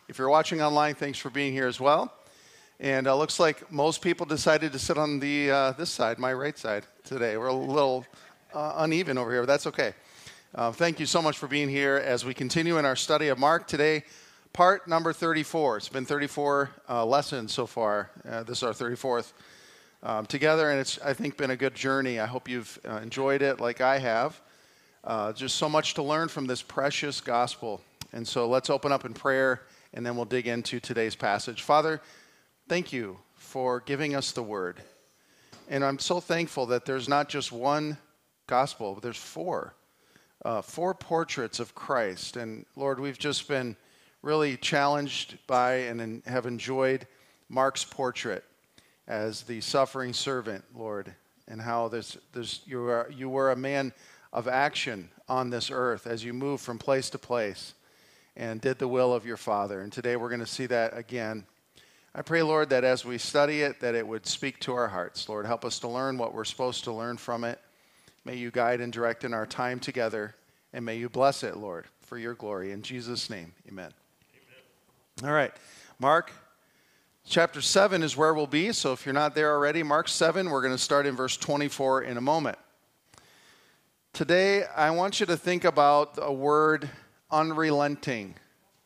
If you're watching online, thanks for being here as well. And looks like most people decided to sit on the this side, my right side, today. We're a little uneven over here, but that's okay. Thank you so much for being here as we continue in our study of Mark today, part number 34. It's been 34 lessons so far. This is our 34th together, and it's, I think, been a good journey. I hope you've enjoyed it like I have. Just so much to learn from this precious gospel. And so let's open up in prayer, and then we'll dig into today's passage. Father, thank you for giving us the word. And I'm so thankful that there's not just one gospel, but there's four portraits of Christ. And Lord, we've just been really challenged by and have enjoyed Mark's portrait as the suffering servant, Lord, and how you were a man of action on this earth as you moved from place to place and did the will of your Father. And today we're going to see that again. I pray, Lord, that as we study it, that it would speak to our hearts. Lord, help us to learn what we're supposed to learn from it. May you guide and direct in our time together, and may you bless it, Lord, for your glory. In Jesus' name, amen. All right, Mark chapter 7 is where we'll be. So if you're not there already, Mark 7, we're going to start in verse 24 in a moment. Today, I want you to think about a word, unrelenting,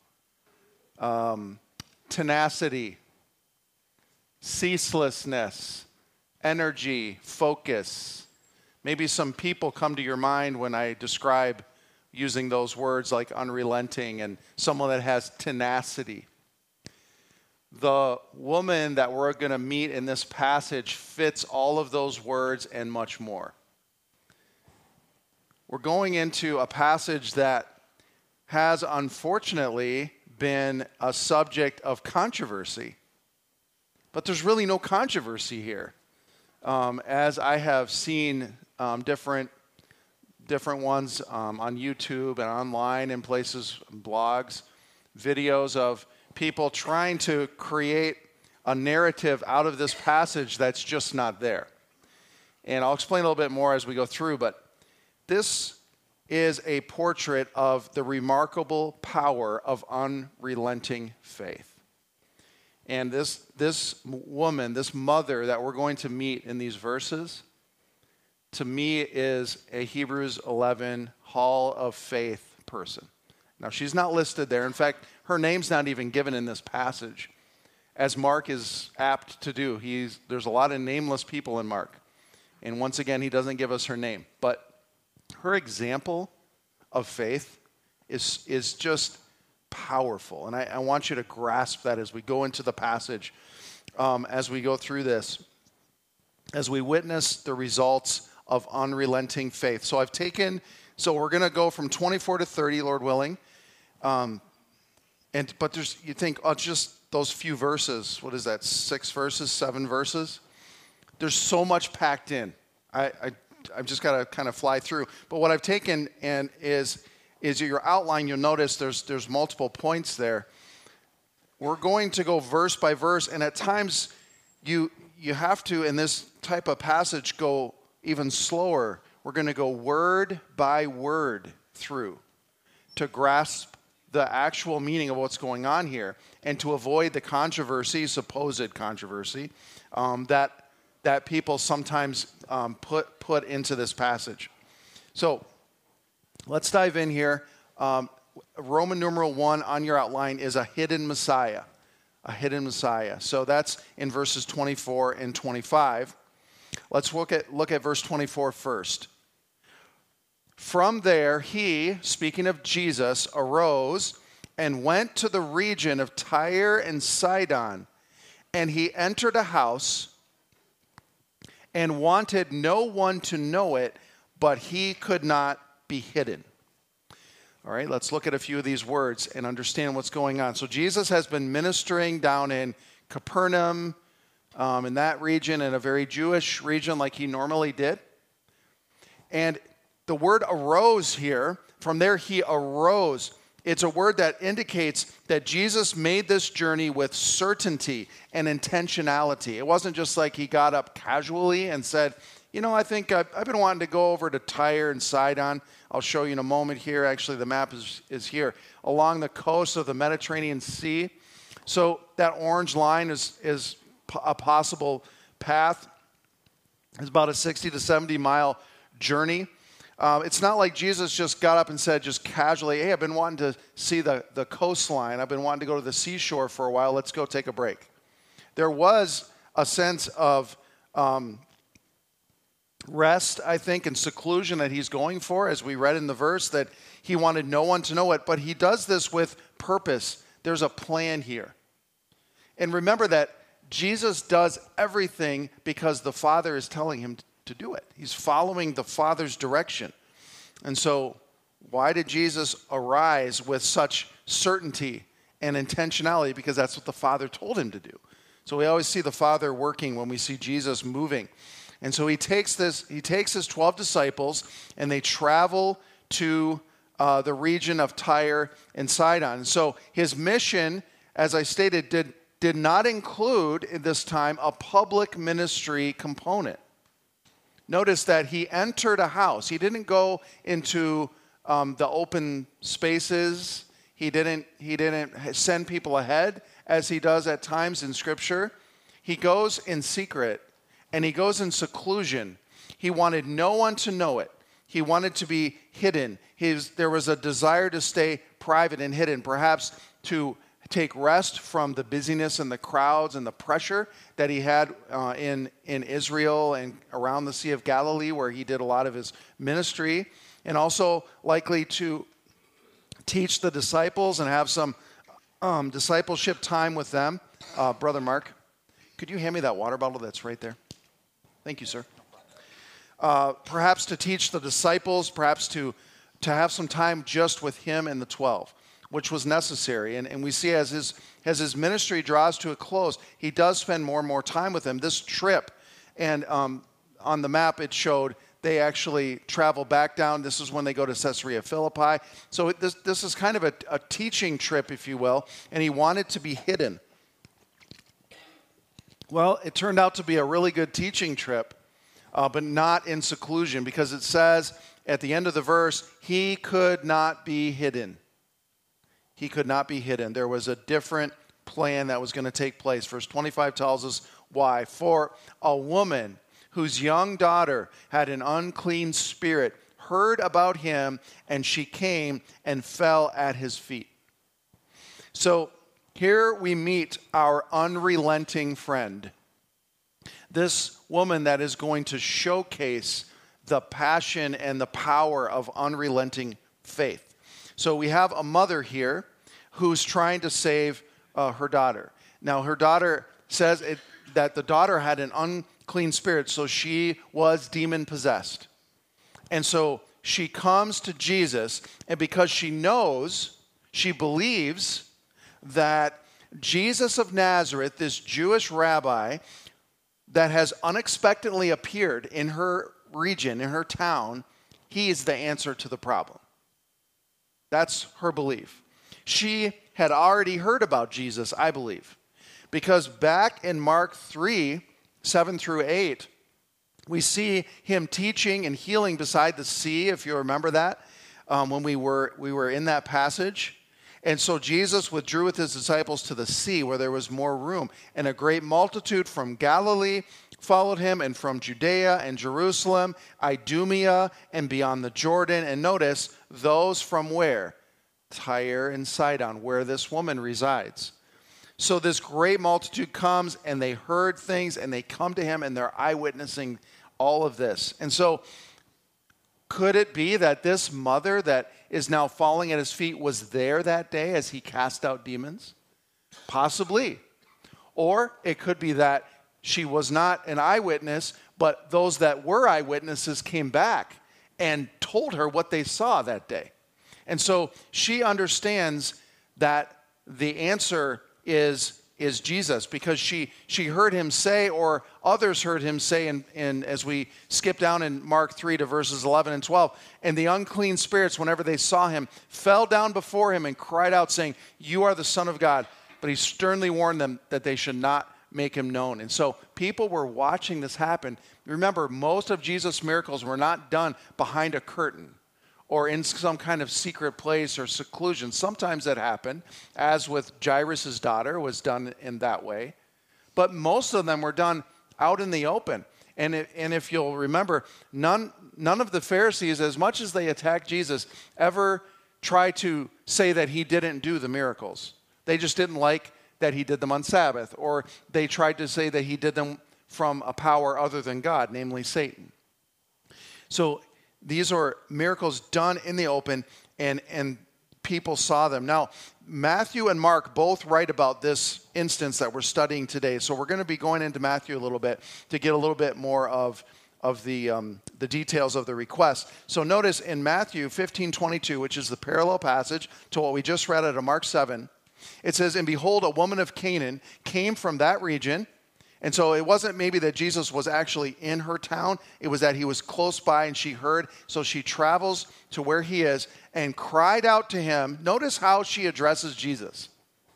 tenacity, ceaselessness, energy, focus. Maybe some people come to your mind when I describe using those words like unrelenting and someone that has tenacity. The woman that we're going to meet in this passage fits all of those words and much more. We're going into a passage that has unfortunately been a subject of controversy. But there's really no controversy here. As I have seen different ones on YouTube and online in places, blogs, videos of people trying to create a narrative out of this passage that's just not there. And I'll explain a little bit more as we go through, but this is a portrait of the remarkable power of unrelenting faith. And this woman, this mother that we're going to meet in these verses, to me is a Hebrews 11 Hall of Faith person. Now, she's not listed there. In fact, her name's not even given in this passage, as Mark is apt to do. There's a lot of nameless people in Mark. And once again, he doesn't give us her name. But her example of faith is just powerful. And I want you to grasp that as we go into the passage, as we go through this, as we witness the results of unrelenting faith. So we're going to go from 24 to 30, Lord willing. But you think, just those few verses, what is that, 6 verses, 7 verses? There's so much packed in. I've just got to kind of fly through. But what I've taken and is your outline. You'll notice there's multiple points there. We're going to go verse by verse, and at times you have to, in this type of passage, go even slower. We're going to go word by word through to grasp the actual meaning of what's going on here and to avoid the controversy, supposed controversy, that people sometimes put into this passage. So let's dive in here. Roman numeral 1 on your outline is a hidden Messiah. A hidden Messiah. So that's in verses 24 and 25. Let's look at verse 24 first. From there, he, speaking of Jesus, arose and went to the region of Tyre and Sidon, and he entered a house and wanted no one to know it, but he could not be hidden. All right, let's look at a few of these words and understand what's going on. So Jesus has been ministering down in Capernaum, in that region, in a very Jewish region like he normally did. And the word arose here, from there he arose. It's a word that indicates that Jesus made this journey with certainty and intentionality. It wasn't just like he got up casually and said, I think I've been wanting to go over to Tyre and Sidon. I'll show you in a moment here. Actually, the map is here, along the coast of the Mediterranean Sea. So that orange line is a possible path. It's about a 60 to 70 mile journey. It's not like Jesus just got up and said just casually, hey, I've been wanting to see the coastline. I've been wanting to go to the seashore for a while. Let's go take a break. There was a sense of rest, I think, and seclusion that he's going for, as we read in the verse, that he wanted no one to know it. But he does this with purpose. There's a plan here. And remember that Jesus does everything because the Father is telling him to do it. He's following the Father's direction. And so why did Jesus arise with such certainty and intentionality? Because that's what the Father told him to do. So we always see the Father working when we see Jesus moving. And so he takes his 12 disciples, and they travel to the region of Tyre and Sidon. So his mission, as I stated, did not include at this time a public ministry component. Notice that he entered a house. He didn't go into the open spaces. He didn't send people ahead as he does at times in Scripture. He goes in secret, and he goes in seclusion. He wanted no one to know it. He wanted to be hidden. There was a desire to stay private and hidden, perhaps to take rest from the busyness and the crowds and the pressure that he had in Israel and around the Sea of Galilee, where he did a lot of his ministry, and also likely to teach the disciples and have some discipleship time with them. Brother Mark, could you hand me that water bottle that's right there? Thank you, sir. Perhaps to teach the disciples, perhaps to have some time just with him and the 12, which was necessary. And we see as his ministry draws to a close, he does spend more and more time with them. This trip, and on the map it showed they actually travel back down. This is when they go to Caesarea Philippi. So this is kind of a teaching trip, if you will, and he wanted to be hidden. Well, it turned out to be a really good teaching trip, but not in seclusion, because it says at the end of the verse, he could not be hidden. He could not be hidden. There was a different plan that was going to take place. Verse 25 tells us why. For a woman whose young daughter had an unclean spirit heard about him, and she came and fell at his feet. So here we meet our unrelenting friend. This woman that is going to showcase the passion and the power of unrelenting faith. So we have a mother here who's trying to save her daughter. Now, her daughter says that the daughter had an unclean spirit, so she was demon-possessed. And so she comes to Jesus, and because she knows, she believes that Jesus of Nazareth, this Jewish rabbi that has unexpectedly appeared in her region, in her town, he is the answer to the problem. That's her belief. She had already heard about Jesus, I believe, because back in Mark 3, 7 through 8, we see him teaching and healing beside the sea, if you remember that, when we were in that passage. And so Jesus withdrew with his disciples to the sea where there was more room. And a great multitude from Galilee followed him, and from Judea and Jerusalem, Idumea, and beyond the Jordan. And notice, those from where? Tyre and Sidon, where this woman resides. So this great multitude comes, and they heard things, and they come to him, and they're eyewitnessing all of this. And so could it be that this mother that is now falling at his feet was there that day as he cast out demons? Possibly. Or it could be that she was not an eyewitness, but those that were eyewitnesses came back and told her what they saw that day. And so she understands that the answer is Jesus, because she heard him say, or others heard him say, in as we skip down in Mark 3 to verses 11 and 12, and the unclean spirits, whenever they saw him, fell down before him and cried out, saying, "You are the Son of God." But he sternly warned them that they should not make him known. And so people were watching this happen. Remember, most of Jesus' miracles were not done behind a curtain or in some kind of secret place or seclusion. Sometimes that happened, as with Jairus' daughter was done in that way. But most of them were done out in the open. And if you'll remember, none of the Pharisees, as much as they attacked Jesus, ever tried to say that he didn't do the miracles. They just didn't like that he did them on Sabbath, or they tried to say that he did them from a power other than God, namely Satan. So these are miracles done in the open, and people saw them. Now, Matthew and Mark both write about this instance that we're studying today. So we're going to be going into Matthew a little bit to get a little bit more of the details of the request. So notice in Matthew 15:22, which is the parallel passage to what we just read out of Mark 7, it says, "And behold, a woman of Canaan came from that region." And so it wasn't maybe that Jesus was actually in her town. It was that he was close by and she heard. So she travels to where he is and cried out to him. Notice how she addresses Jesus.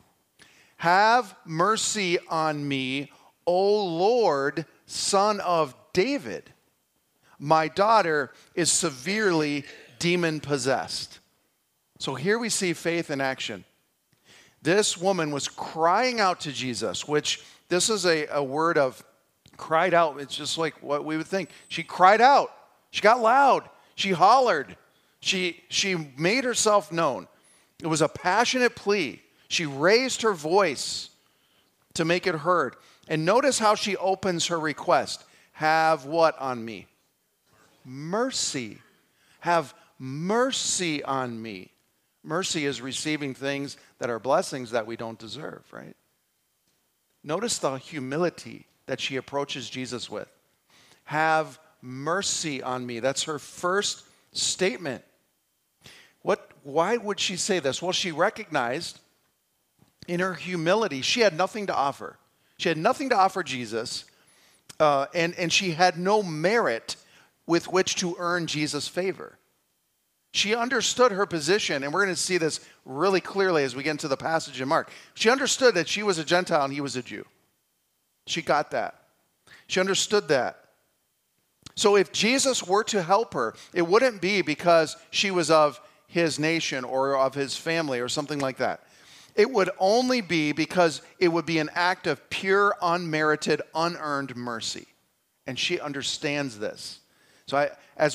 "Have mercy on me, O Lord, Son of David. My daughter is severely demon-possessed." So here we see faith in action. This woman was crying out to Jesus, which this is a word of cried out. It's just like what we would think. She cried out. She got loud. She hollered. She made herself known. It was a passionate plea. She raised her voice to make it heard. And notice how she opens her request. Have what on me? Mercy. Have mercy on me. Mercy is receiving things that are blessings that we don't deserve, right? Notice the humility that she approaches Jesus with. Have mercy on me. That's her first statement. Why would she say this? Well, she recognized in her humility, she had nothing to offer. She had nothing to offer Jesus, and she had no merit with which to earn Jesus' favor. She understood her position, and we're going to see this really clearly as we get into the passage in Mark. She understood that she was a Gentile and he was a Jew. She got that. She understood that. So if Jesus were to help her, it wouldn't be because she was of his nation or of his family or something like that. It would only be because it would be an act of pure, unmerited, unearned mercy. And she understands this. So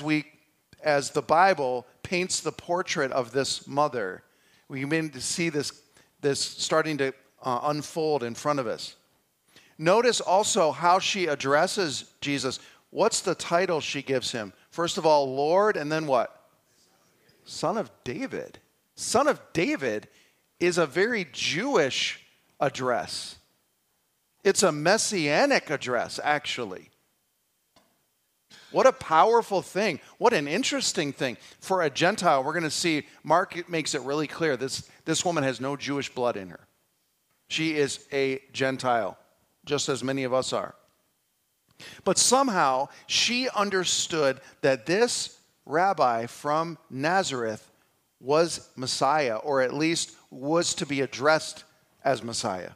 as the Bible paints the portrait of this mother, we begin to see this starting to unfold in front of us. Notice also how she addresses Jesus. What's the title she gives him? First of all, Lord, and then what? Son of David. Son of David is a very Jewish address. It's a messianic address, actually. What a powerful thing. What an interesting thing. For a Gentile, we're going to see, Mark makes it really clear, this woman has no Jewish blood in her. She is a Gentile, just as many of us are. But somehow, she understood that this rabbi from Nazareth was Messiah, or at least was to be addressed as Messiah.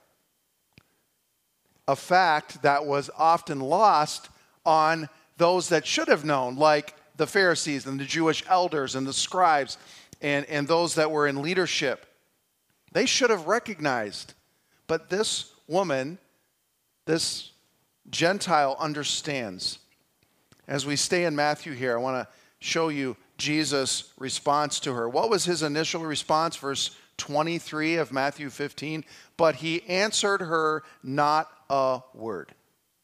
A fact that was often lost on those that should have known, like the Pharisees and the Jewish elders and the scribes and those that were in leadership. They should have recognized. But this woman, this Gentile, understands. As we stay in Matthew here, I want to show you Jesus' response to her. What was his initial response? Verse 23 of Matthew 15. But he answered her not a word.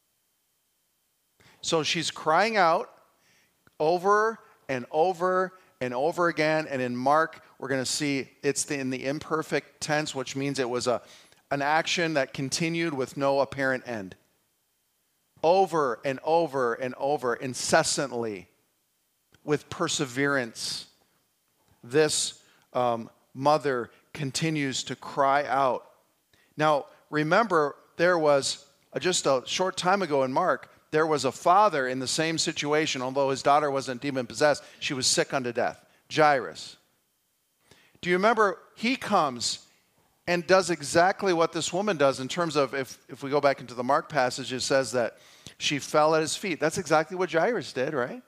So she's crying out over and over and over again. And in Mark, we're going to see it's in the imperfect tense, which means it was an action that continued with no apparent end. Over and over and over, incessantly, with perseverance, this mother continues to cry out. Now, remember, there was just a short time ago in Mark, there was a father in the same situation, although his daughter wasn't demon-possessed. She was sick unto death, Jairus. Do you remember? He comes and does exactly what this woman does in terms of, if we go back into the Mark passage, it says that she fell at his feet. That's exactly what Jairus did, right?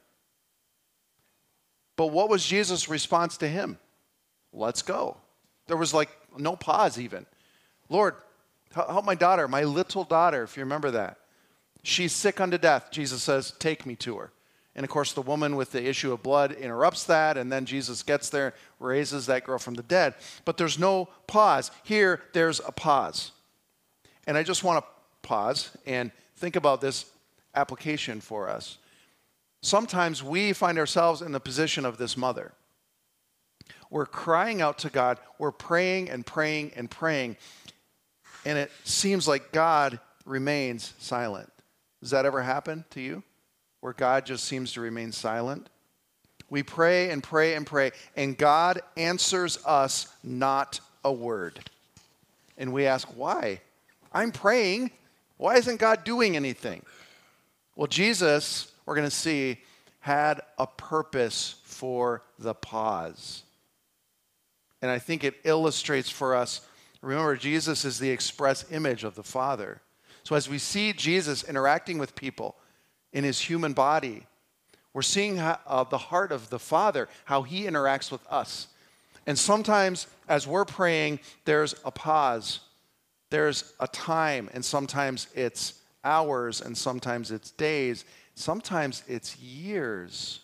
But what was Jesus' response to him? Let's go. There was like no pause even. Lord, help my daughter, my little daughter, if you remember that. She's sick unto death. Jesus says, take me to her. And of course, the woman with the issue of blood interrupts that, and then Jesus gets there, raises that girl from the dead. But there's no pause. Here, there's a pause. And I just want to pause and think about this application for us. Sometimes we find ourselves in the position of this mother. We're crying out to God. We're praying and praying and praying. And it seems like God remains silent. Does that ever happen to you? Where God just seems to remain silent? We pray and pray and pray, and God answers us not a word. And we ask, why? I'm praying. Why isn't God doing anything? Well, Jesus, we're going to see, had a purpose for the pause. And I think it illustrates for us, remember, Jesus is the express image of the Father. So as we see Jesus interacting with people in his human body, we're seeing how, the heart of the Father, how he interacts with us. And sometimes as we're praying, there's a pause. There's a time, and sometimes it's hours, and sometimes it's days. Sometimes it's years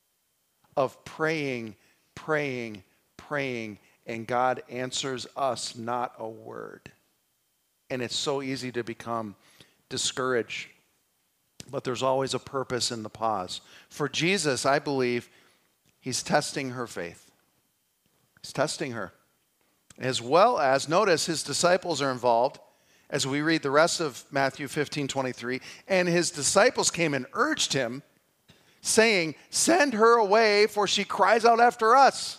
of praying, praying, praying, and God answers us not a word. And it's so easy to become discouraged. But there's always a purpose in the pause. For Jesus, I believe, he's testing her faith. He's testing her. As well as, notice, his disciples are involved as we read the rest of Matthew 15:23. And his disciples came and urged him, saying, send her away, for she cries out after us.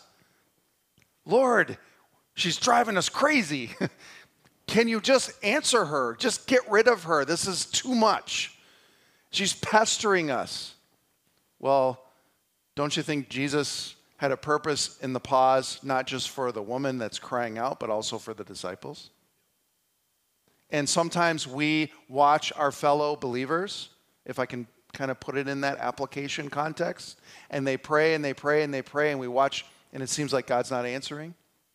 Lord, she's driving us crazy. Can you just answer her? Just get rid of her. This is too much. She's pestering us. Well, don't you think Jesus had a purpose in the pause, not just for the woman that's crying out, but also for the disciples? And sometimes we watch our fellow believers, if I can kind of put it in that application context, and they pray and they pray and they pray, and we watch, and it seems like God's not answering.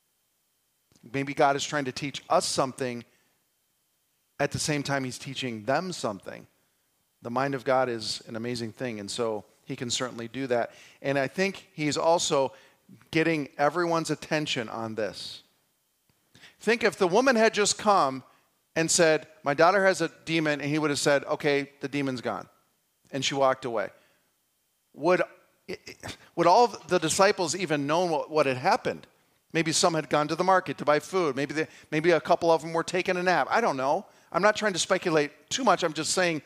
Maybe God is trying to teach us something at the same time he's teaching them something. The mind of God is an amazing thing, and so he can certainly do that. And I think he's also getting everyone's attention on this. Think if the woman had just come and said, my daughter has a demon, and he would have said, okay, the demon's gone. And she walked away. Would all the disciples even know what had happened? Maybe some had gone to the market to buy food. Maybe a couple of them were taking a nap. I don't know. I'm not trying to speculate too much. I'm just saying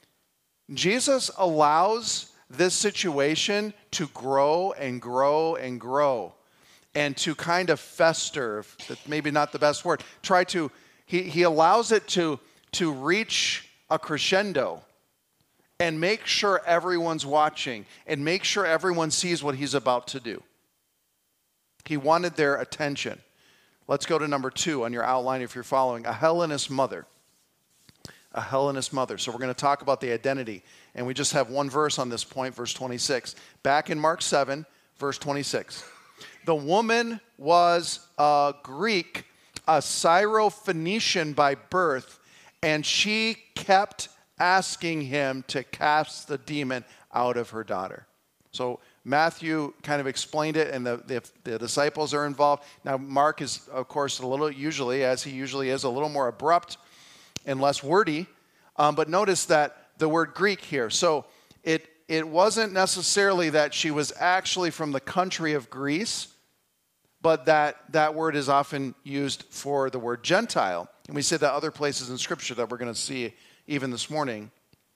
Jesus allows this situation to grow and grow and grow and to kind of fester. That's maybe not the best word. He allows it to reach a crescendo and make sure everyone's watching and make sure everyone sees what he's about to do. He wanted their attention. Let's go to number 2 on your outline if you're following. A Hellenist mother. A Hellenist mother. So we're going to talk about the identity. And we just have one verse on this point, verse 26. Back in Mark 7, verse 26. The woman was a Greek, a Syrophoenician by birth, and she kept asking him to cast the demon out of her daughter. So Matthew kind of explained it, and the disciples are involved. Now, Mark is, of course, usually is, a little more abrupt and less wordy. But notice that the word Greek here. So it wasn't necessarily that she was actually from the country of Greece, but that word is often used for the word Gentile. And we see that other places in Scripture that we're going to see even this morning.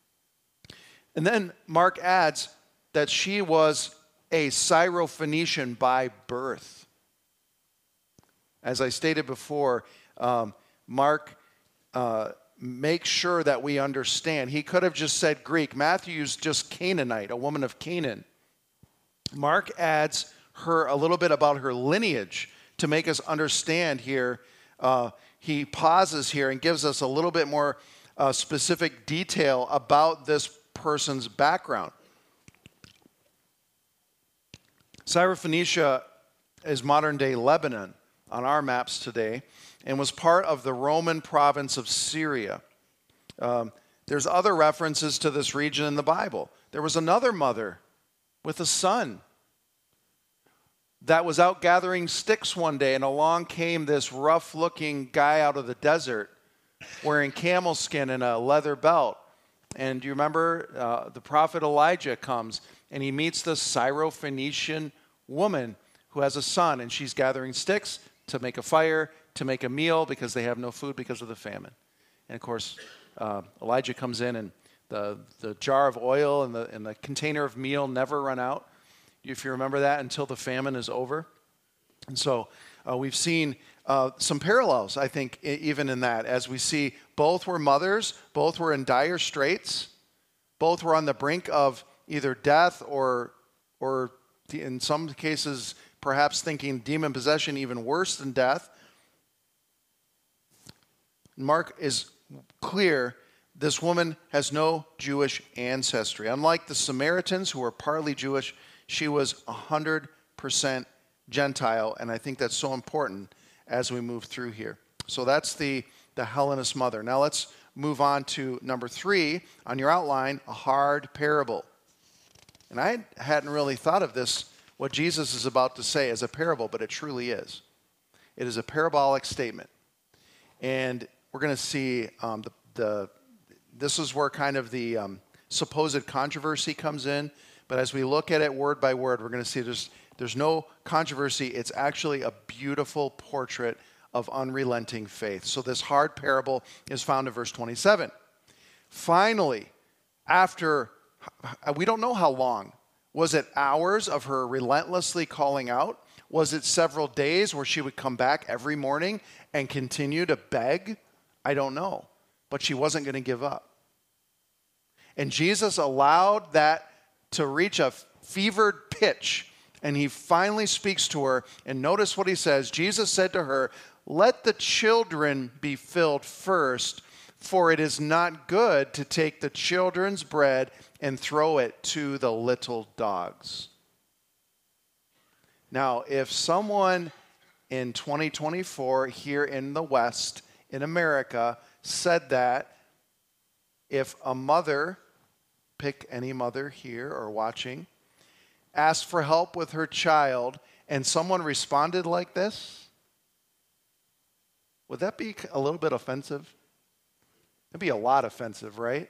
And then Mark adds that she was a Syrophoenician by birth. As I stated before, Mark makes sure that we understand. He could have just said Greek. Matthew used just Canaanite, a woman of Canaan. Mark adds her a little bit about her lineage to make us understand here he pauses here and gives us a little bit more specific detail about this person's background. Syrophoenicia is modern-day Lebanon on our maps today and was part of the Roman province of Syria. There's other references to this region in the Bible. There was another mother with a son that was out gathering sticks one day, and along came this rough-looking guy out of the desert wearing camel skin and a leather belt. And do you remember the prophet Elijah comes, and he meets the Syrophoenician woman who has a son, and she's gathering sticks to make a fire, to make a meal, because they have no food because of the famine. And of course, Elijah comes in, and the jar of oil and the container of meal never run out, if you remember that, until the famine is over. And so we've seen some parallels, I think, even in that, as we see both were mothers, both were in dire straits, both were on the brink of either death or in some cases, perhaps thinking demon possession even worse than death. Mark is clear, this woman has no Jewish ancestry. Unlike the Samaritans, who were partly Jewish, she was 100% Gentile, and I think that's so important as we move through here. So that's the Hellenist mother. Now let's move on to number 3 on your outline, a hard parable. And I hadn't really thought of this, what Jesus is about to say, as a parable, but it truly is. It is a parabolic statement. And we're going to see this is where kind of the supposed controversy comes in. But as we look at it word by word, we're going to see there's no controversy. It's actually a beautiful portrait of unrelenting faith. So this hard parable is found in verse 27. Finally, after, we don't know how long. Was it hours of her relentlessly calling out? Was it several days where she would come back every morning and continue to beg? I don't know. But she wasn't going to give up. And Jesus allowed that to reach a fevered pitch, and he finally speaks to her, and notice what he says. Jesus said to her, "Let the children be filled first, for it is not good to take the children's bread and throw it to the little dogs." Now, if someone in 2024 here in the West, in America, said that, if a mother, pick any mother here or watching, asked for help with her child and someone responded like this, would that be a little bit offensive? It'd be a lot offensive, right?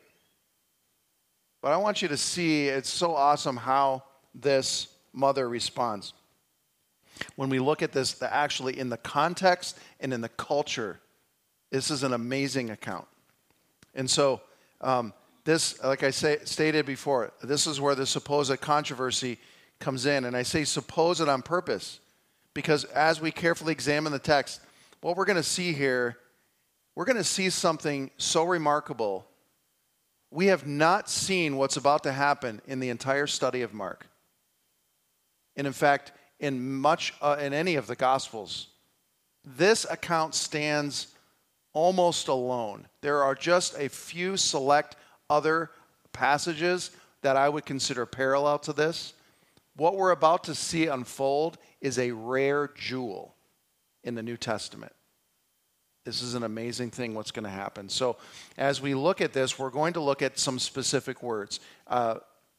But I want you to see, it's so awesome how this mother responds. When we look at this, actually in the context and in the culture, this is an amazing account. And so this, like I stated before, this is where the supposed controversy comes in. And I say supposed on purpose, because as we carefully examine the text, what we're going to see here, we're going to see something so remarkable. We have not seen what's about to happen in the entire study of Mark. And in fact, in any of the Gospels, this account stands almost alone. There are just a few select other passages that I would consider parallel to this. What we're about to see unfold is a rare jewel in the New Testament. This is an amazing thing what's going to happen. So as we look at this, we're going to look at some specific words that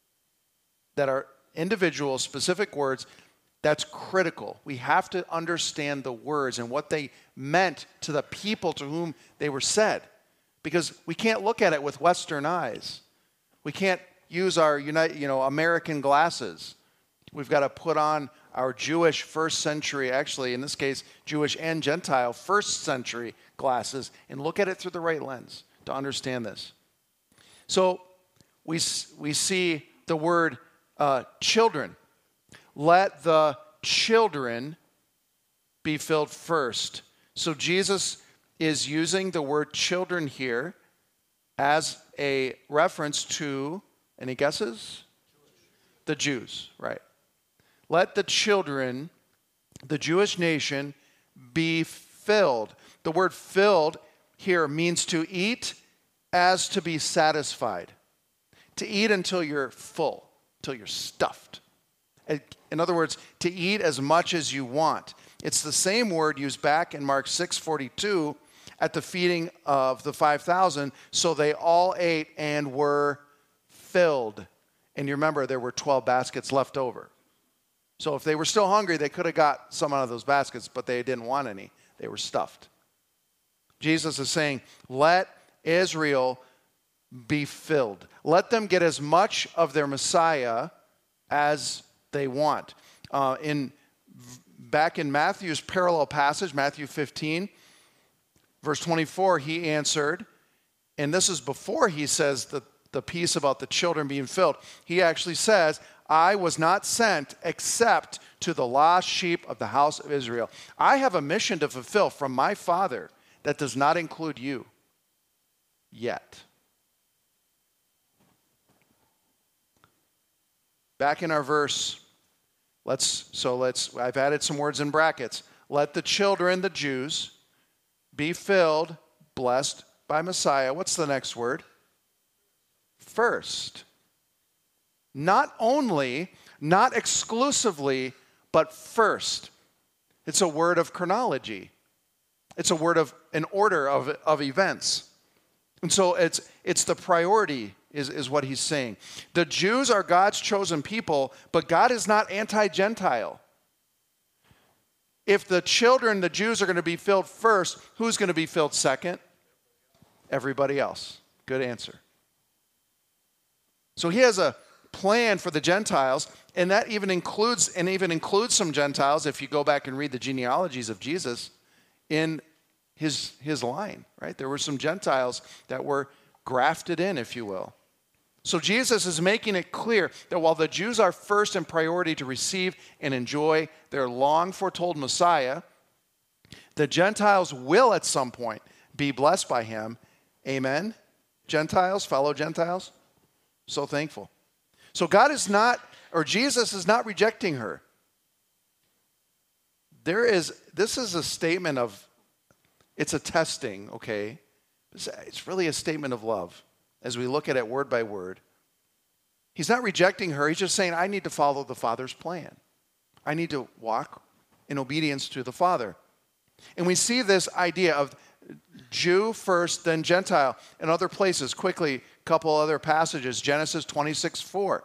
are individual specific words. That's critical. We have to understand the words and what they meant to the people to whom they were said, because we can't look at it with Western eyes. We can't use our American glasses. We've got to put on our Jewish first century, actually in this case, Jewish and Gentile first century glasses, and look at it through the right lens to understand this. So we see the word children. Let the children be filled first. So Jesus is using the word children here as a reference to, any guesses? The Jews, right. Let the children, the Jewish nation, be filled. The word filled here means to eat as to be satisfied. To eat until you're full, until you're stuffed. In other words, to eat as much as you want. It's the same word used back in Mark 6:42 at the feeding of the 5,000. So they all ate and were filled. And you remember there were 12 baskets left over. So if they were still hungry, they could have got some out of those baskets, but they didn't want any. They were stuffed. Jesus is saying, let Israel be filled. Let them get as much of their Messiah as they want. Back in Matthew's parallel passage, Matthew 15, verse 24, he answered, and this is before he says the piece about the children being filled. He actually says, I was not sent except to the lost sheep of the house of Israel. I have a mission to fulfill from my Father that does not include you yet. Back in our verse, I've added some words in brackets. Let the children, the Jews, be filled, blessed by Messiah. What's the next word? First. Not only, not exclusively, but first. It's a word of chronology. It's a word of an order of events. And so it's the priority is what he's saying. The Jews are God's chosen people, but God is not anti-Gentile. If the children, the Jews, are going to be filled first, who's going to be filled second? Everybody else. Good answer. So he has a plan for the Gentiles, and that even includes some Gentiles, if you go back and read the genealogies of Jesus, in his line, right? There were some Gentiles that were grafted in, if you will. So Jesus is making it clear that while the Jews are first in priority to receive and enjoy their long foretold Messiah, the Gentiles will at some point be blessed by him. Amen? Gentiles, fellow Gentiles, so thankful. So Jesus is not rejecting her. This is a statement of, it's a testing, okay? It's really a statement of love as we look at it word by word. He's not rejecting her. He's just saying, I need to follow the Father's plan. I need to walk in obedience to the Father. And we see this idea of Jew first, then Gentile in other places. Quickly, a couple other passages. Genesis 26:4.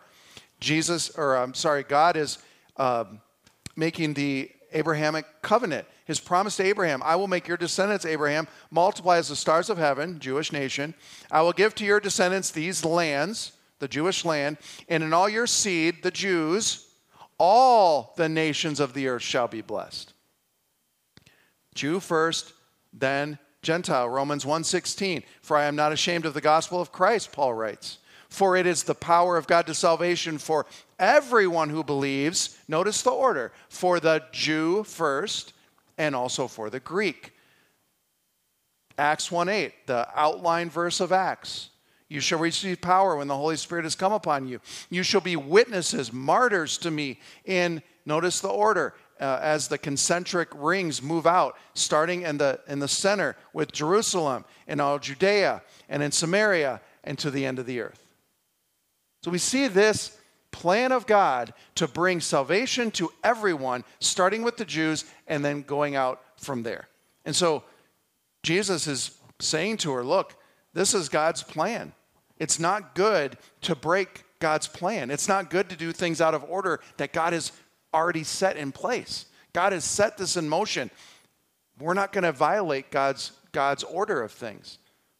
God is making the Abrahamic covenant. His promise to Abraham, I will make your descendants, Abraham, multiply as the stars of heaven, Jewish nation. I will give to your descendants these lands, the Jewish land, and in all your seed, the Jews, all the nations of the earth shall be blessed. Jew first, then Gentile. Romans 1:16. For I am not ashamed of the gospel of Christ, Paul writes. For it is the power of God to salvation for everyone who believes. Notice the order. For the Jew first, and also for the Greek. Acts 1:8, the outline verse of Acts. You shall receive power when the Holy Spirit has come upon you. You shall be witnesses, martyrs to me. In, notice the order, as the concentric rings move out, starting in the center with Jerusalem, and all Judea, and in Samaria, and to the end of the earth. So we see this plan of God to bring salvation to everyone, starting with the Jews and then going out from there. And so Jesus is saying to her, look, this is God's plan. It's not good to break God's plan. It's not good to do things out of order that God has already set in place. God has set this in motion. We're not going to violate God's order of things.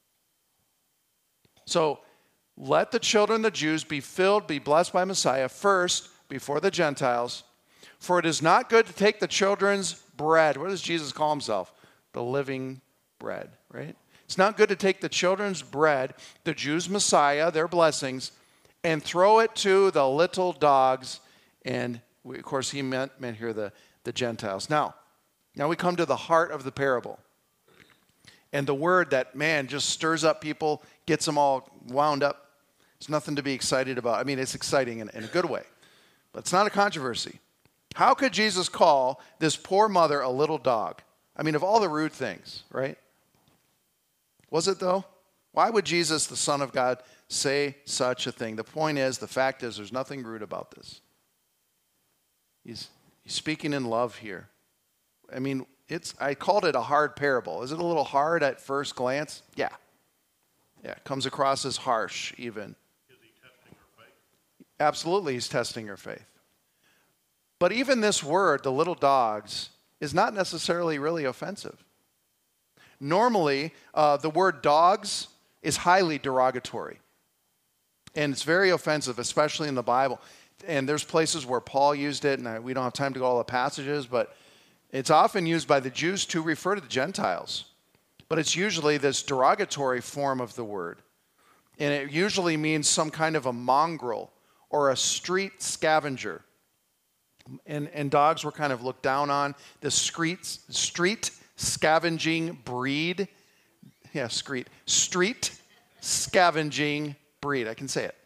So let the children, the Jews, be filled, be blessed by Messiah first before the Gentiles. For it is not good to take the children's bread. What does Jesus call himself? The living bread, right? It's not good to take the children's bread, the Jews' Messiah, their blessings, and throw it to the little dogs. And of course, he meant here the Gentiles. Now we come to the heart of the parable. And the word that, man, just stirs up people, gets them all wound up. It's nothing to be excited about. I mean, it's exciting in a good way, but it's not a controversy. How could Jesus call this poor mother a little dog? I mean, of all the rude things, right? Was it though? Why would Jesus, the Son of God, say such a thing? The point is, the fact is, there's nothing rude about this. He's speaking in love here. I mean, I called it a hard parable. Is it a little hard at first glance? Yeah. Yeah, it comes across as harsh even. Is he testing her faith? Absolutely, he's testing her faith. But even this word, the little dogs, is not necessarily really offensive. Normally, the word dogs is highly derogatory. And it's very offensive, especially in the Bible. And there's places where Paul used it, and we don't have time to go all the passages, but it's often used by the Jews to refer to the Gentiles. But it's usually this derogatory form of the word. And it usually means some kind of a mongrel or a street scavenger. And dogs were kind of looked down on. The street scavenging breed. Yeah, street scavenging breed. I can say it.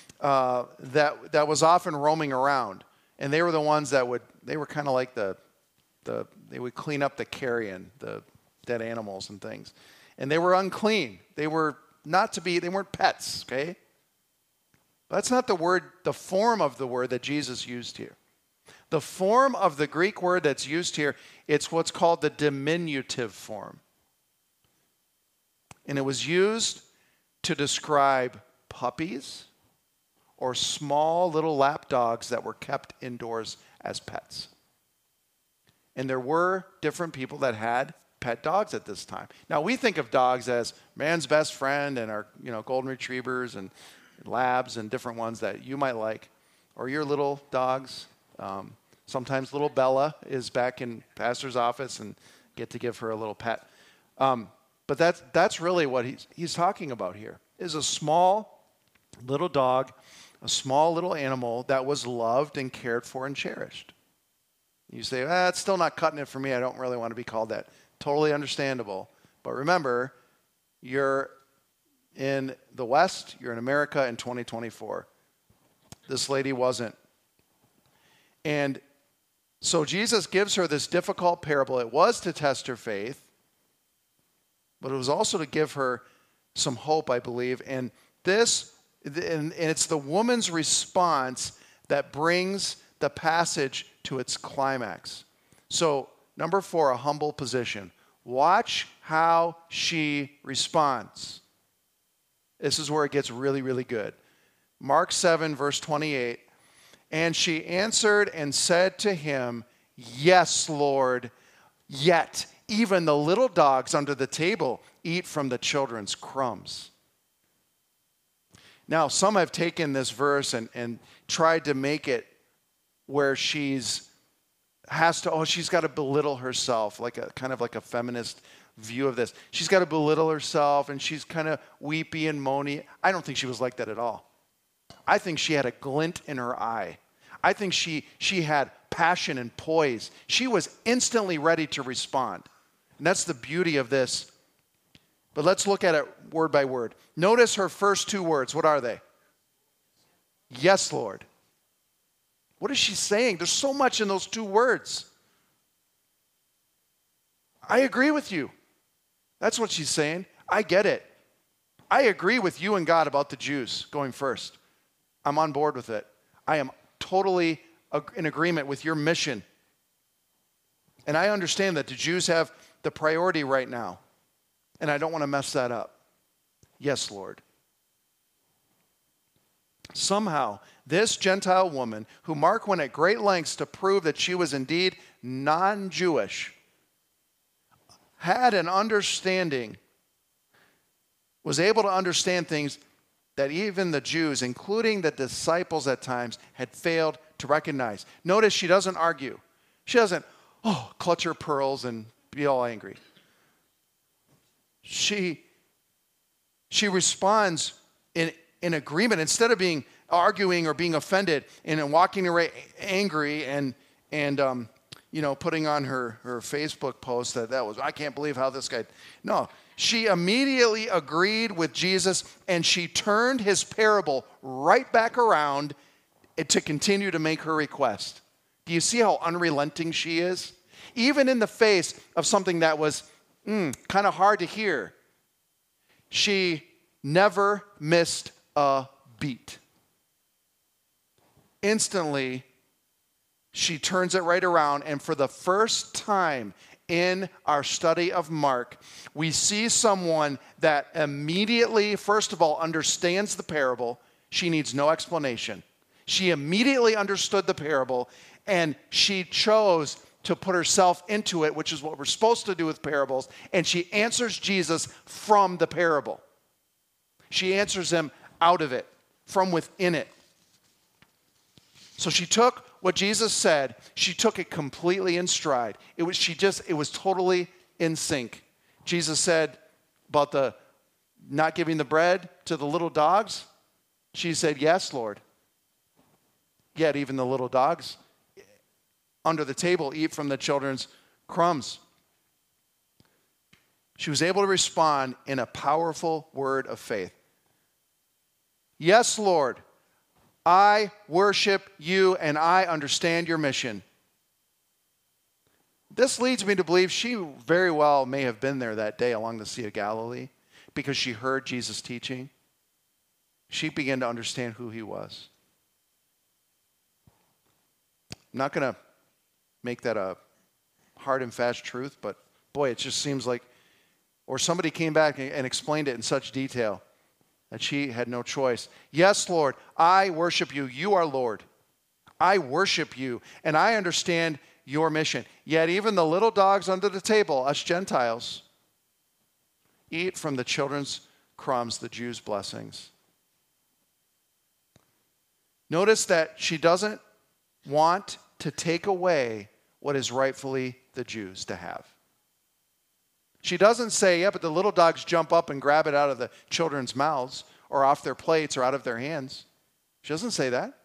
That was often roaming around. And they were the ones they were kind of like they would clean up the carrion, the dead animals and things. And they were unclean. They were they weren't pets, okay? But that's not the form of the word that Jesus used here. The form of the Greek word that's used here, it's what's called the diminutive form. And it was used to describe puppies or small little lap dogs that were kept indoors as pets. And there were different people that had pet dogs at this time. Now, we think of dogs as man's best friend and our, golden retrievers and labs and different ones that you might like, or your little dogs. Sometimes little Bella is back in pastor's office and get to give her a little pet. But that's really what he's talking about here, is a small little dog, a small little animal that was loved and cared for and cherished. You say, it's still not cutting it for me. I don't really want to be called that. Totally understandable. But remember, you're in the West, you're in America in 2024. This lady wasn't. And so Jesus gives her this difficult parable. It was to test her faith, but it was also to give her some hope, I believe. And it's the woman's response that brings the passage to its climax. So, number 4, a humble position. Watch how she responds. This is where it gets really, really good. Mark 7, verse 28. And she answered and said to him, "Yes, Lord, yet even the little dogs under the table eat from the children's crumbs." Now, some have taken this verse and tried to make it where she's got to belittle herself, kind of like a feminist view of this. She's got to belittle herself, and she's kind of weepy and moany. I don't think she was like that at all. I think she had a glint in her eye. I think she had passion and poise. She was instantly ready to respond. And that's the beauty of this. But let's look at it word by word. Notice her first 2 words. What are they? Yes, Lord. What is she saying? There's so much in those 2 words. I agree with you. That's what she's saying. I get it. I agree with you and God about the Jews going first. I'm on board with it. I am totally in agreement with your mission. And I understand that the Jews have the priority right now. And I don't want to mess that up. Yes, Lord. Somehow, this Gentile woman, who Mark went at great lengths to prove that she was indeed non-Jewish, had an understanding, was able to understand things that even the Jews, including the disciples at times, had failed to recognize. Notice she doesn't argue. She doesn't, clutch her pearls and be all angry. She responds in agreement instead of being arguing or being offended and walking away angry and putting on her Facebook post that was, I can't believe how this guy. No, she immediately agreed with Jesus, and she turned his parable right back around to continue to make her request. Do you see how unrelenting she is? even in the face of something that was kind of hard to hear, she never missed a beat. Instantly, she turns it right around, and for the first time in our study of Mark, we see someone that immediately, first of all, understands the parable. She needs no explanation. She immediately understood the parable, and she chose to put herself into it, which is what we're supposed to do with parables, and she answers Jesus from the parable. She answers him out of it, from within it. So she took what Jesus said, she took it completely in stride. It was totally in sync. Jesus said about the not giving the bread to the little dogs. She said, "Yes, Lord." Yet even the little dogs under the table eat from the children's crumbs. She was able to respond in a powerful word of faith. "Yes, Lord, I worship you and I understand your mission." This leads me to believe she very well may have been there that day along the Sea of Galilee because she heard Jesus teaching. She began to understand who he was. I'm not going to make that a hard and fast truth, but boy, it just seems like, or somebody came back and explained it in such detail that she had no choice. "Yes, Lord, I worship you. You are Lord. I worship you, and I understand your mission." Yet even the little dogs under the table, us Gentiles, eat from the children's crumbs, the Jews' blessings. Notice that she doesn't want to take away what is rightfully the Jews to have. She doesn't say, "Yeah, but the little dogs jump up and grab it out of the children's mouths or off their plates or out of their hands." She doesn't say that.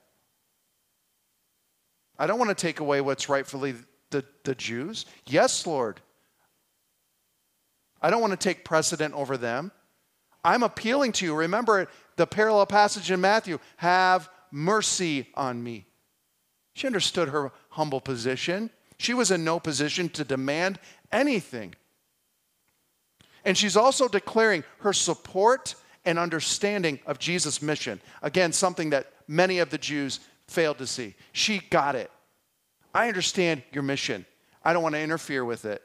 "I don't want to take away what's rightfully the Jews." "Yes, Lord. I don't want to take precedent over them. I'm appealing to you." Remember the parallel passage in Matthew, "Have mercy on me." She understood her humble position. She was in no position to demand anything. And she's also declaring her support and understanding of Jesus' mission. Again, something that many of the Jews failed to see. She got it. "I understand your mission. I don't want to interfere with it.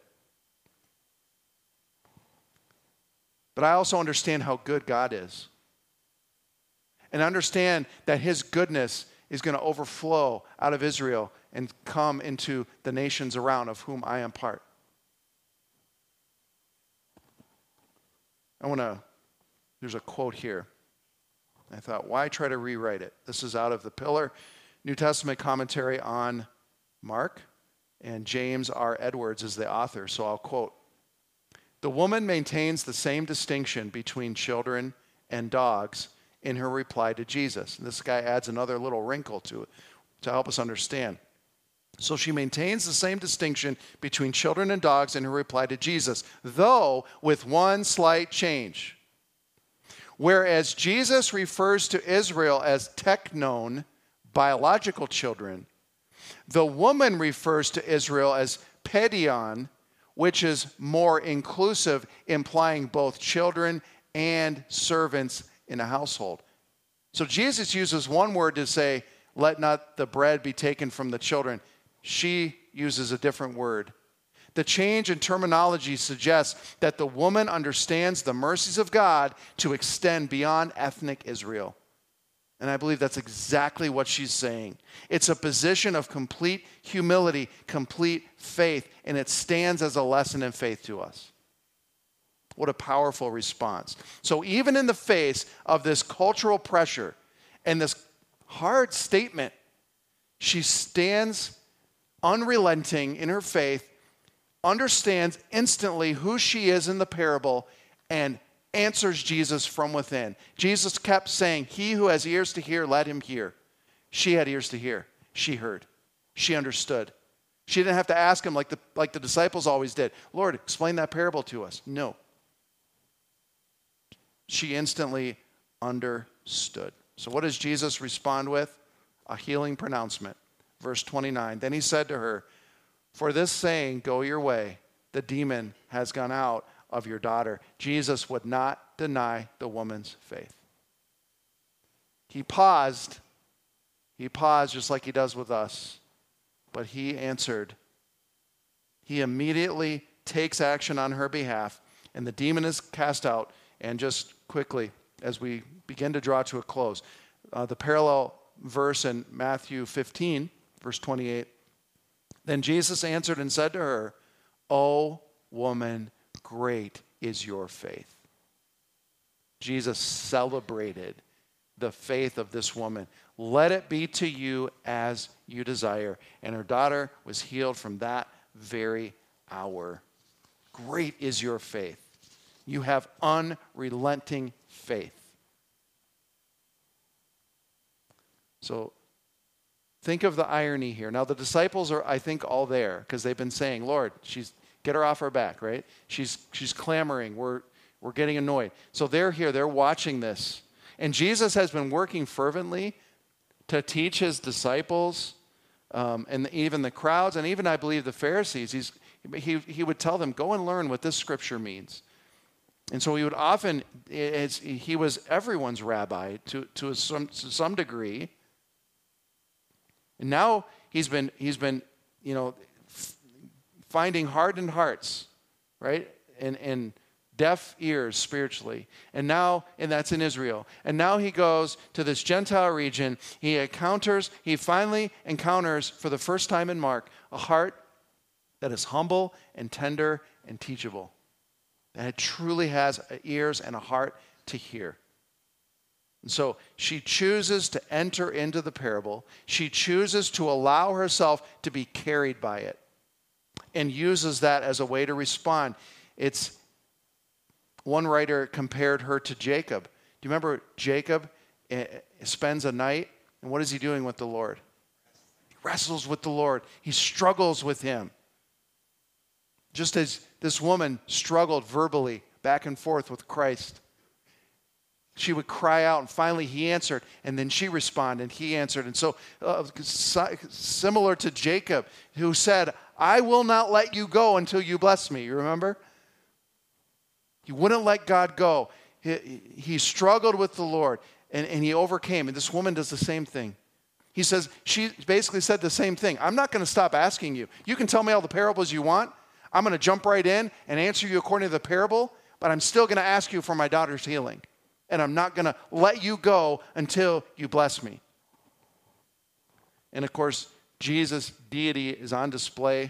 But I also understand how good God is. And understand that his goodness is going to overflow out of Israel and come into the nations around of whom I am part." There's a quote here. I thought, why try to rewrite it? This is out of the Pillar New Testament commentary on Mark, and James R. Edwards is the author, so I'll quote. "The woman maintains the same distinction between children and dogs in her reply to Jesus." And this guy adds another little wrinkle to it to help us understand. So she maintains the same distinction between children and dogs in her reply to Jesus, though with one slight change. Whereas Jesus refers to Israel as teknon, biological children, the woman refers to Israel as pedion, which is more inclusive, implying both children and servants in a household. So Jesus uses one word to say, "Let not the bread be taken from the children." She uses a different word. The change in terminology suggests that the woman understands the mercies of God to extend beyond ethnic Israel. And I believe that's exactly what she's saying. It's a position of complete humility, complete faith, and it stands as a lesson in faith to us. What a powerful response. So even in the face of this cultural pressure and this hard statement, she stands unrelenting in her faith, understands instantly who she is in the parable, and answers Jesus from within. Jesus kept saying, "He who has ears to hear, let him hear." She had ears to hear. She heard. She understood. She didn't have to ask him like the disciples always did. "Lord, explain that parable to us." No. She instantly understood. So what does Jesus respond with? A healing pronouncement. Verse 29, "Then he said to her, For this saying, go your way, the demon has gone out of your daughter. Jesus would not deny the woman's faith. He paused just like he does with us, but he answered. He immediately takes action on her behalf, and the demon is cast out. And just quickly, as we begin to draw to a close, the parallel verse in Matthew 15, verse 28, then Jesus answered and said to her, O woman, great is your faith. Jesus celebrated the faith of this woman. Let it be to you as you desire. And her daughter was healed from that very hour. Great is your faith. You have unrelenting faith. So think of the irony here. Now the disciples are, I think, all there because they've been saying, Lord, get her off our back, right? She's clamoring. We're getting annoyed. So they're here. They're watching this. And Jesus has been working fervently to teach his disciples and even the crowds and even, I believe, the Pharisees. He would tell them, go and learn what this scripture means. And so he would often, he was everyone's rabbi to some degree. And now he's been finding hardened hearts, right? And deaf ears spiritually. And that's in Israel. And now he goes to this Gentile region. He finally encounters for the first time in Mark, a heart that is humble and tender and teachable. That it truly has ears and a heart to hear. And so she chooses to enter into the parable. She chooses to allow herself to be carried by it and uses that as a way to respond. One writer compared her to Jacob. Do you remember Jacob spends a night, and what is he doing with the Lord? He wrestles with the Lord. He struggles with him. Just as this woman struggled verbally back and forth with Christ. She would cry out, and finally he answered, and then she responded, and he answered. And so similar to Jacob, who said, I will not let you go until you bless me. You remember? He wouldn't let God go. He struggled with the Lord, and he overcame. And this woman does the same thing. She basically said the same thing. I'm not going to stop asking you. You can tell me all the parables you want. I'm going to jump right in and answer you according to the parable, but I'm still going to ask you for my daughter's healing. And I'm not going to let you go until you bless me. And of course, Jesus' deity is on display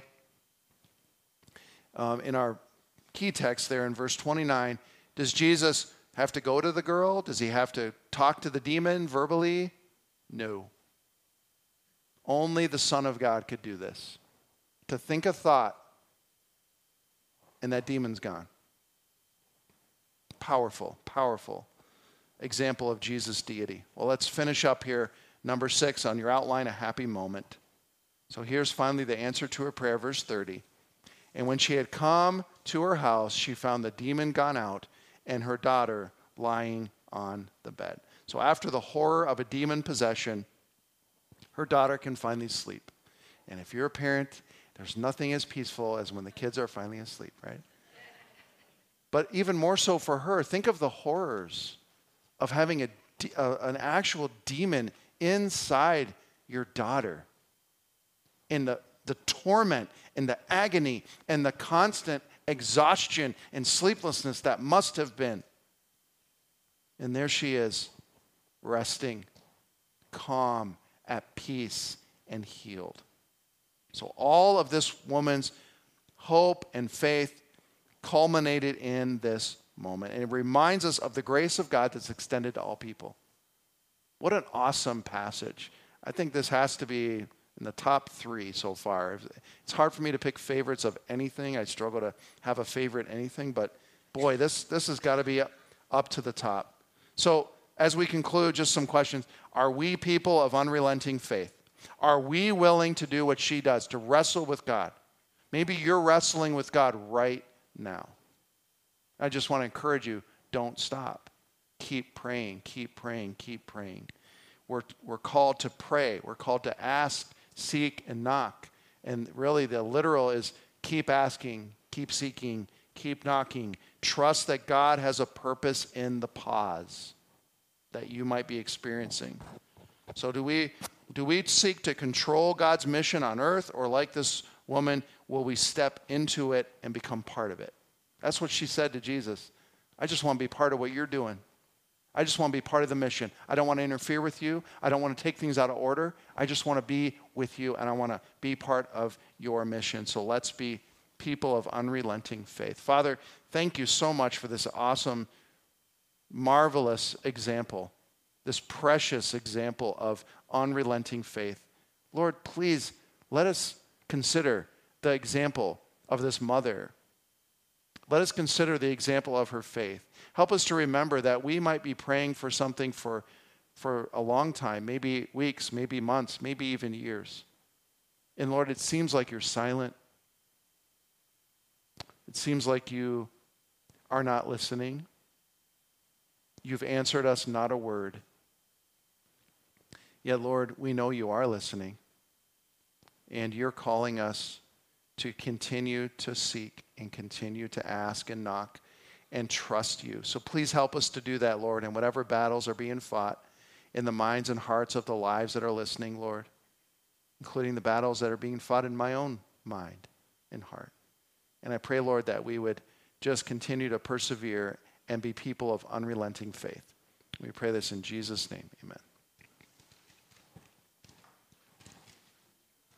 in our key text there in verse 29. Does Jesus have to go to the girl? Does he have to talk to the demon verbally? No. Only the Son of God could do this. To think a thought, and that demon's gone. Powerful, powerful example of Jesus' deity. Well, let's finish up here. Number 6 on your outline, a happy moment. So here's finally the answer to her prayer, verse 30. And when she had come to her house, she found the demon gone out and her daughter lying on the bed. So after the horror of a demon possession, her daughter can finally sleep. And if you're a parent, there's nothing as peaceful as when the kids are finally asleep, right? But even more so for her, think of the horrors of having an actual demon inside your daughter. And the torment and the agony and the constant exhaustion and sleeplessness that must have been. And there she is, resting, calm, at peace, and healed. So all of this woman's hope and faith culminated in this moment. And it reminds us of the grace of God that's extended to all people. What an awesome passage. I think this has to be in the top 3 so far. It's hard for me to pick favorites of anything. I struggle to have a favorite anything. But boy, this has got to be up to the top. So as we conclude, just some questions. Are we people of unrelenting faith? Are we willing to do what she does, to wrestle with God? Maybe you're wrestling with God right now. I just want to encourage you, don't stop. Keep praying, keep praying, keep praying. We're called to pray. We're called to ask, seek, and knock. And really the literal is keep asking, keep seeking, keep knocking. Trust that God has a purpose in the pause that you might be experiencing. So do we seek to control God's mission on earth, or like this woman, will we step into it and become part of it? That's what she said to Jesus. I just want to be part of what you're doing. I just want to be part of the mission. I don't want to interfere with you. I don't want to take things out of order. I just want to be with you, and I want to be part of your mission. So let's be people of unrelenting faith. Father, thank you so much for this awesome, marvelous example, this precious example of unrelenting faith. Lord, please let us consider the example of this mother. Let us consider the example of her faith. Help us to remember that we might be praying for something for a long time, maybe weeks, maybe months, maybe even years. And Lord, it seems like you're silent. It seems like you are not listening. You've answered us not a word. Yet, Lord, we know you are listening. And you're calling us to continue to seek and continue to ask and knock and trust you. So please help us to do that, Lord, in whatever battles are being fought in the minds and hearts of the lives that are listening, Lord, including the battles that are being fought in my own mind and heart. And I pray, Lord, that we would just continue to persevere and be people of unrelenting faith. We pray this in Jesus' name. Amen.